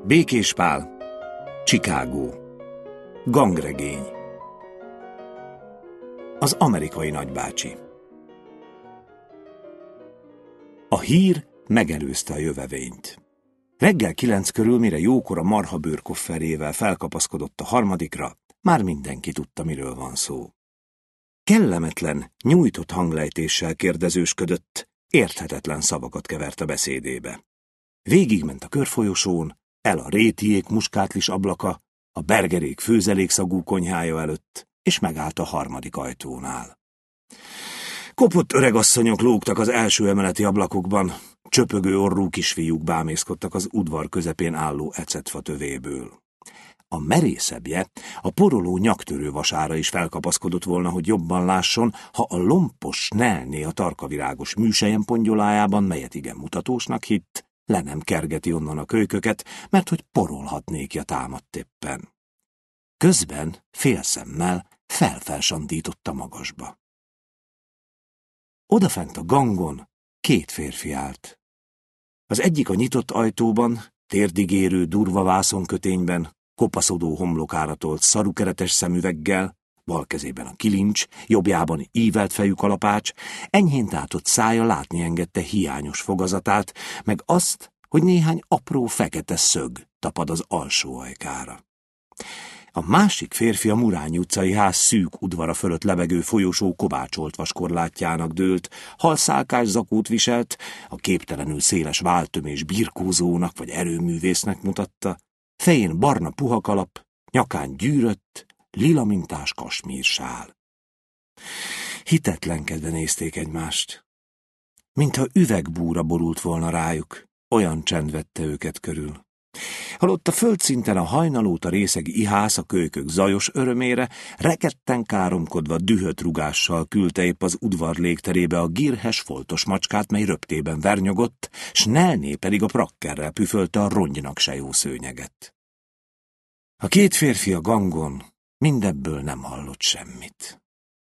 Békés Pál, Chicago. Gangregény. Az amerikai nagybácsi. A hír megelőzte a jövevényt. Reggel 9 körül, mire jókora marhabőr kofferével felkapaszkodott a harmadikra, már mindenki tudta, miről van szó. Kellemetlen, nyújtott hanglejtéssel kérdezősködött, érthetetlen szavakat kevert a beszédébe. Végigment a körfolyosón, el a rétiék muskátlis ablaka, a bergerék főzelékszagú konyhája előtt, és megállt a harmadik ajtónál. Kopott öregasszonyok lógtak az első emeleti ablakokban, csöpögő orrú kisfiúk bámészkodtak az udvar közepén álló ecetfa tövéből. A merészebbje a poroló nyaktörő vasára is felkapaszkodott volna, hogy jobban lásson, ha a lompos Snellné a tarkavirágos műselyen pongyolájában, melyet igen mutatósnak hitt, le nem kergeti onnan a kölyköket, mert hogy porolhatnékja támadt éppen. Közben félszemmel felfelsandított a magasba. Odafent a gangon 2 férfi állt. Az egyik a nyitott ajtóban, térdigérő durva vászonkötényben, kopaszodó homlokára tolt szarukeretes szemüveggel, bal kezében a kilincs, jobbjában ívelt fejű kalapács, enyhén tátott szája látni engedte hiányos fogazatát, meg azt, hogy néhány apró fekete szög tapad az alsó ajkára. A másik férfi a Murányi utcai ház szűk udvara fölött lebegő folyosó kovácsolt vaskorlátjának dőlt, halszálkás zakót viselt, a képtelenül széles váltömés birkózónak vagy erőművésznek mutatta, fején barna puhakalap, nyakán gyűrött, lila mintás kasmírsál. Hitetlenkedve nézték egymást. Mintha üvegbúra borult volna rájuk, olyan csend vette őket körül. Halott a földszinten a hajnalóta részeg ihász a kölykök zajos örömére, rekedten káromkodva dühött rugással küldte épp az udvar légterébe a gírhes foltos macskát, mely röptében vernyogott, s Snellné pedig a prakkerrel püfölte a rongynak se jó szőnyeget. A 2 férfi a gangon mindebből nem hallott semmit.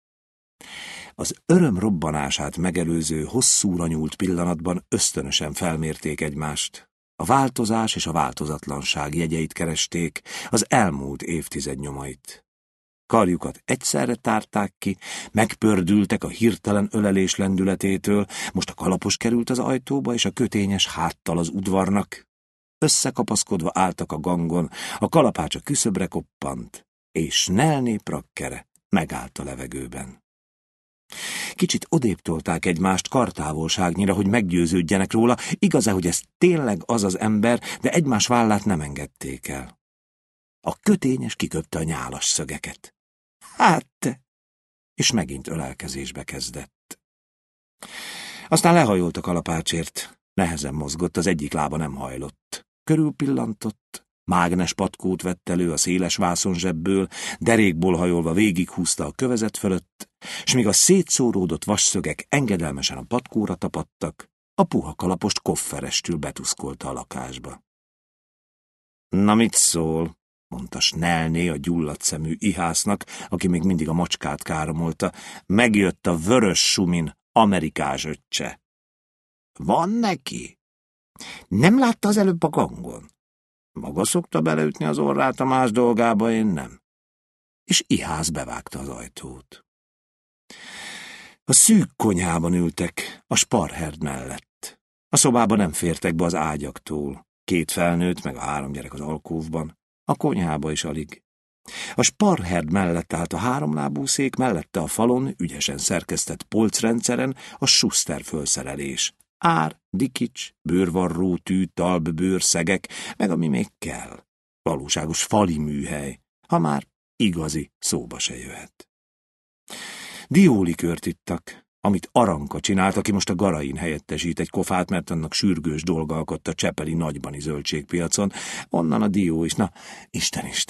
Az öröm robbanását megelőző hosszúra nyúlt pillanatban ösztönösen felmérték egymást. A változás és a változatlanság jegyeit keresték, az elmúlt évtized nyomait. Karjukat egyszerre tárták ki, megpördültek a hirtelen ölelés lendületétől, most a kalapos került az ajtóba, és a kötényes háttal az udvarnak. Összekapaszkodva álltak a gangon, a kalapács a küszöbre koppant, és Snellné prakkere megállt a levegőben. Kicsit odébb tolták egymást kartávolságnyira, hogy meggyőződjenek róla, igaz-e, hogy ez tényleg az az ember, de egymás vállát nem engedték el. A kötényes kiköpte a nyálas szögeket. Hát te! És megint ölelkezésbe kezdett. Aztán lehajolt a kalapácsért, nehezen mozgott, az egyik lába nem hajlott. Körülpillantott, mágnes patkót vett elő a széles vászonzsebből, derékból hajolva végighúzta a kövezet fölött, s míg a szétszóródott vasszögek engedelmesen a patkóra tapadtak, a puha kalapost kofferestül betuszkolta a lakásba. Na mit szól? Mondta Snellné a gyulladt szemű ihásznak, aki még mindig a macskát káromolta. Megjött a vörös sumin amerikás öccse. Van neki? Nem látta az előbb a gangon? Maga szokta beleütni az orrát a más dolgába, én nem. És ihász bevágta az ajtót. A szűk konyhában ültek, a sparherd mellett. A szobában nem fértek be az ágyaktól. 2 felnőtt, meg a 3 gyerek az alkóvban. A konyhába is alig. A sparherd mellett állt a 3 lábú szék, mellette a falon, ügyesen szerkesztett polcrendszeren a Schuster fölszerelés. Ár, dikics, bőrvarró, tű, talpbőr, szegek, meg ami még kell. Valóságos fali műhely, ha már igazi szóba se jöhet. Diólikört ittak, amit Aranka csinált, aki most a Garain helyettesít egy kofát, mert annak sürgős dolga akadt a csepeli nagybani zöldségpiacon, onnan a dió is, na, Isten,